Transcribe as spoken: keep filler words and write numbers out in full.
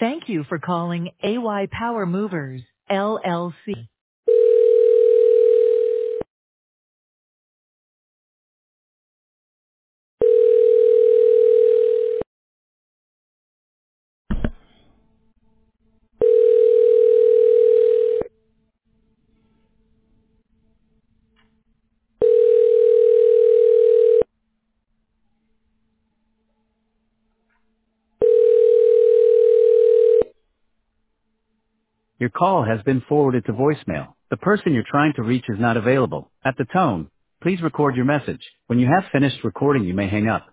Thank you for calling A Y Power Movers, L L C. Your call has been forwarded to voicemail. The person you're trying to reach is not available. At the tone, please record your message. When you have finished recording, you may hang up.